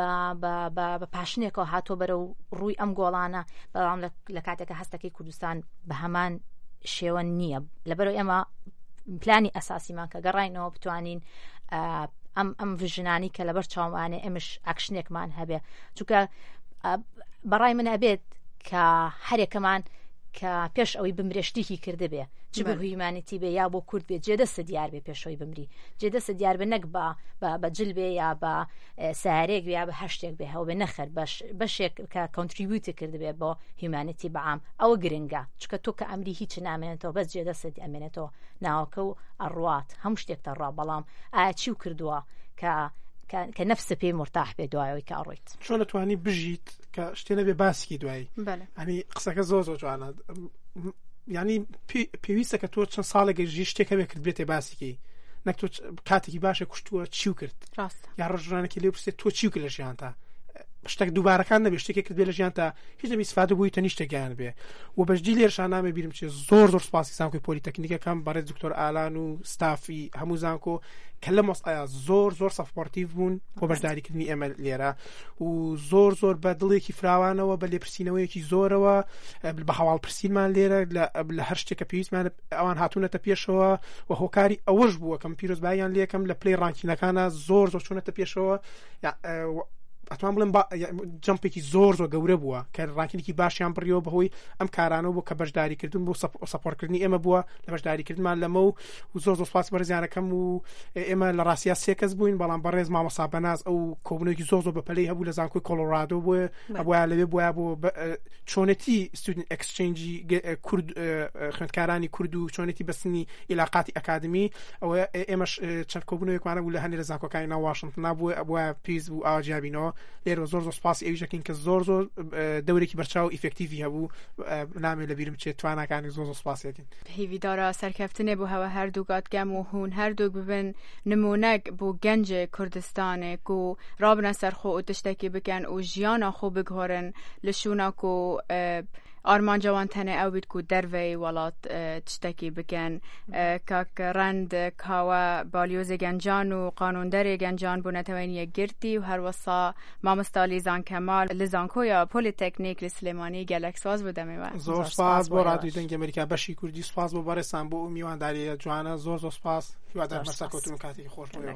بە پاشنێکەوە هاتۆ بەرەو ڕووی ئەم گۆڵانە بەڵام لە کاتێکە هەستەکەی کوردستان بە هەمان شێوە نییە لەبەرەوە ئێمە پلانی ئەساسیمان کە گەڕاینەوە بتوانین ئەم ڤژنانی کە لەبەر چاومانێ ئێمەش ئاکشنێکمان هەبێ چونکە بەڕای من ئەبێت کە هەرێکەمان کە پێش ئەوەی بمرێشتێکی کرده بێ چ بە هیومانیتی بێ یا بۆ کورد بێ جێدەستە دیار بێ پێشەوەی بمری جێدەستە دیار بێ نەک بە جل بێ یا بە سارێک بێ یا بە هەشتێک بێ هەو بێ نەخەر بەشێک کە کۆنتریبیوتی کرده بێ بۆ هیومانیتی بەعام ئەوە گرنگە چکە تۆ کە ئەمری هیچ نامێنێتەوە بەس جێدەستت ئەمێنێتەوە ناوەکە و ئەڕوات هەموو شتێکتە ڕوا بەڵام ئایا چی و کردووە کە نەفسە پێی مرتاح بێ دوایەوەی کە ئەڕۆیت چۆن دەتوانی بژیت کە شتێ نەبێ باسکی دوایی ئەنی قسەکە زۆر جوانە ینی پێویستە کە تۆ چەند ساڵێک ژی شتێکە بێ کرد بێتێ باسیکەی نەک تۆ کاتێکی باشە کوشتووە چیو کرد یا ڕژانێکی لێ پرسێت تۆ چیو کرد لە ژیانتا شتێک دووبارەکان نەبێ شتێکی کرد بێ لە ژیانتا هیچ نەبی استفادە بووی تەنی شتێکیان بێ و بەشدی لێرشان نامێ بیرم چێ زۆر سپاسی زانکۆی پۆلیتەکنیکەکەم بەڕێز دکتۆر ئالان و ستافی هەموو زانکۆ کە لە مۆسئایا زۆر سەپۆرتیڤ بوون بۆ بەشداریکردنی ئێمە لێرە و زۆر بە دڵێکی فراوانەوە بە لێپرسینەوەیەکی زۆرەوە بە هەواڵپرسینمان لێرە لە هەر شتێکە پێویستمان ئەوان هاتوونەتە پێشەوە و هۆکاری ئەوەش بووە کەم پیرۆزباییان لێکم لە پلەی ڕانکینەکانە زۆر چوونەتە پێشەوە ئەتوان بڵێن جەمپێکی زۆر گەورە بووە کە ڕانکردێکی باشیان بڕیەوە بەهۆی ئەم کارانەوە بۆ کە بەشداریکردن بۆ سەپۆرتکردنی ئێمە بووە لە بەشداریکردمان لەمە و زۆر سوپاس بەرزیانەکەم و ئێمە لە ڕاستیا 3 کەس بووین بەڵام بەڕێز مامۆستا بەناز ئەو کۆبوونەوەی زۆر بەپەلەی هەبوو لە زانکۆی کۆلۆرادۆ بووە ئەوە لەوێ بووە بۆ چۆنەتی ستودنت ئەکسچێنجی خوێندکارانی کورد و چۆنێتی بەستنی علاقاتی ئەکادمی ئەوە ئێمەش چەند کۆبوونەوەیەکمانە بوو لە هەندێک لە زانکۆکانی ناو واشنگتن بووە ئەوە پیس بوو ئاجیابینەوە لێرە زۆر سوپاسی ئەویشەکەین کە زۆر دەورێکی بەرچاو ئیفکتیڤی هەبوو نامێ لە بیرم چێت توانەکانی زۆر سوپاسێتین هیویدارە سەرکەفتنێ بۆ هەوە هەردوو گاتگەم و هون هەردوو ببن نمونەك بۆ گەنجێ کوردستانێک و ڕابنە سەرخۆ و تشتێکی بکەن و ژیانە خۆ بگهۆرن لە شووناک و ئارمانجەوان تەنێ ئەو بیت و دەرڤەی وڵات تشتێکی بکەن کاک ڕەند کاوە بالیۆزێ گەنجان و قانوندەرێ گەنجان بوو نەتەوەینیە گرتی و هەروەسا مامۆستا لیزان کەمال لە زانکۆیە پۆلیتێکنیک لە سلێمانی گەلەک سواز بوو دەمێوە زۆر سپاس بۆ ڕادیۆی دەنگی ئەمریکا بەشی کوردی سپاس بۆ بەڕێستان بۆ میوانداریە جوانە زۆر سپاس هیوادار بەسەر کەوتن و کاتێکی خۆش